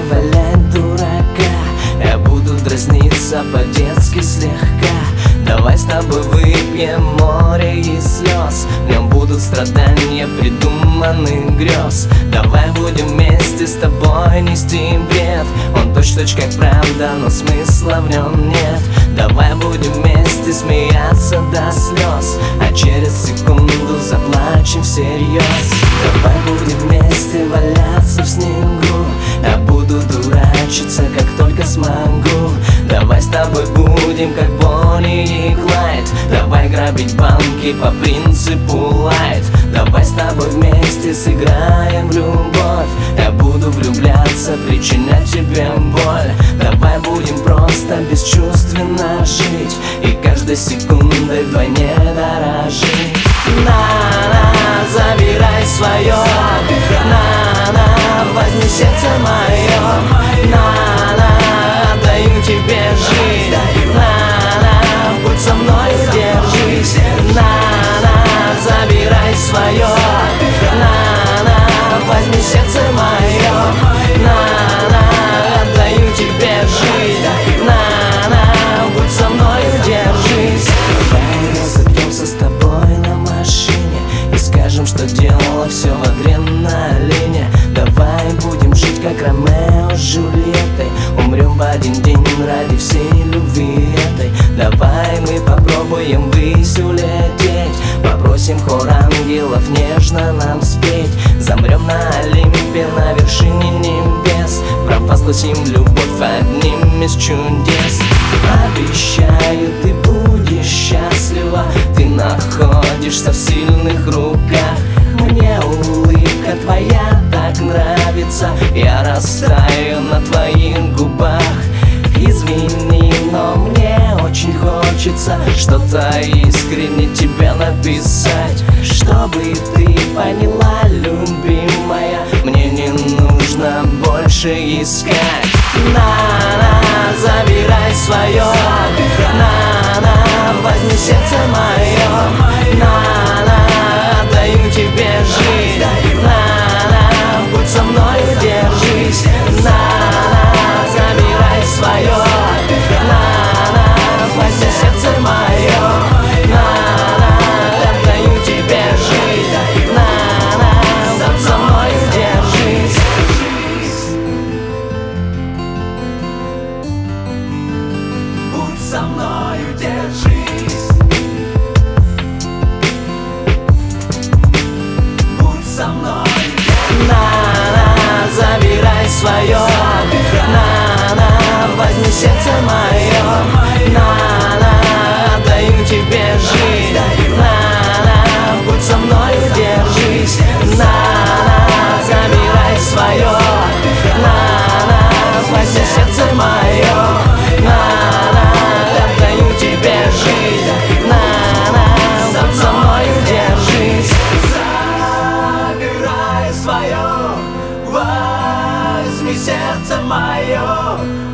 валять дурака. Я буду дразниться по-детски слегка. Давай с тобой выпьем море и слез. В нем будут страдания придуманных грез. Давай будем вместе с тобой нести бред. Он точь-в-точь как правда, но смысла в нем нет. Давай будем вместе смеяться до слез, а через секунду заплачем всерьез. Давай будем вместе валяться в снегу. Я буду дурачиться, как только смогу. Давай с тобой будем как Бонни и Клайд. Давай грабить банки по принципу лайт. Давай с тобой вместе сыграем в любовь. Я буду влюбляться, причинять тебе боль. Давай будем просто бесчувственно жить и каждой секундой вдвойне дорожить. На-на, забирай свое. На-на, возьми сердце мое. На-на, отдаю тебе жизнь. На-на, будь со мной, держись. На-на, забирай свое. На-на, возьми сердце мое. На-на, отдаю тебе жизнь. На-на, будь со мной, держись. Давай разобьемся с тобой на машине и скажем, что делала все в адреналине. Давай будем жить как Ромео с Джульеттой. Умрем в один день ради всей любви этой. Давай мы попробуем ввысь улететь. Попросим хор ангелов нежно нам спеть. Замрем на Олимпе, на вершине небес. Провозгласим любовь одним из чудес. Обещаю, ты будешь счастлива. Ты находишься в сильных руках. Мне улыбка твоя так нравится. Я растаю на твоих губах. Извини, но мне очень хочется что-то искренне тебе написать. Чтобы ты поняла, любимая, мне не нужно больше искать. На-на, забирай свое. На-на, возьми сердце мое. На-на, отдаю тебе жизнь. На-на, будь со мной, держись. На-на, забирай свое. На-на, возьми сердце мое. На-на, отдаю тебе жизнь. На-на, будь со мной, держись. Будь со мною, держись. Будь со мной. На-на, забирай свое. На-на, возьми сердце мое. На-на, отдаю тебе жизнь. На-на, будь со мной, держись. На-на, забирай свое. На-на, возьми сердце мое. На-на, отдаю тебе жизнь. На-на, будь со мной, держись. Забирай свое. Возьми сердце мое.